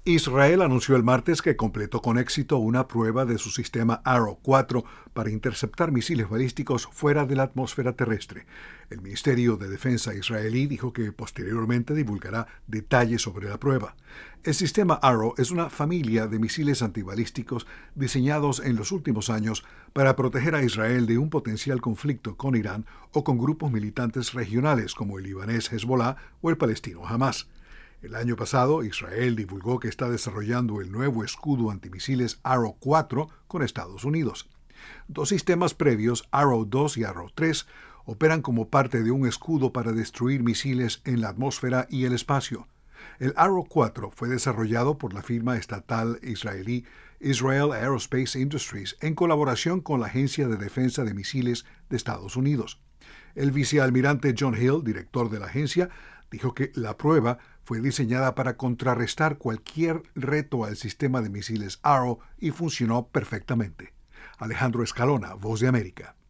Israel anunció el martes que completó con éxito una prueba de su sistema Arrow 4 para interceptar misiles balísticos fuera de la atmósfera terrestre. El Ministerio de Defensa israelí dijo que posteriormente divulgará detalles sobre la prueba. El sistema Arrow es una familia de misiles antibalísticos diseñados en los últimos años para proteger a Israel de un potencial conflicto con Irán o con grupos militantes regionales como el libanés Hezbollah o el palestino Hamas. El año pasado, Israel divulgó que está desarrollando el nuevo escudo antimisiles Arrow 4 con Estados Unidos. Dos sistemas previos, Arrow 2 y Arrow 3, operan como parte de un escudo para destruir misiles en la atmósfera y el espacio. El Arrow 4 fue desarrollado por la firma estatal israelí Israel Aerospace Industries en colaboración con la Agencia de Defensa de Misiles de Estados Unidos. El vicealmirante John Hill, director de la agencia, dijo que la prueba fue diseñada para contrarrestar cualquier reto al sistema de misiles Arrow y funcionó perfectamente. Alejandro Escalona, Voz de América.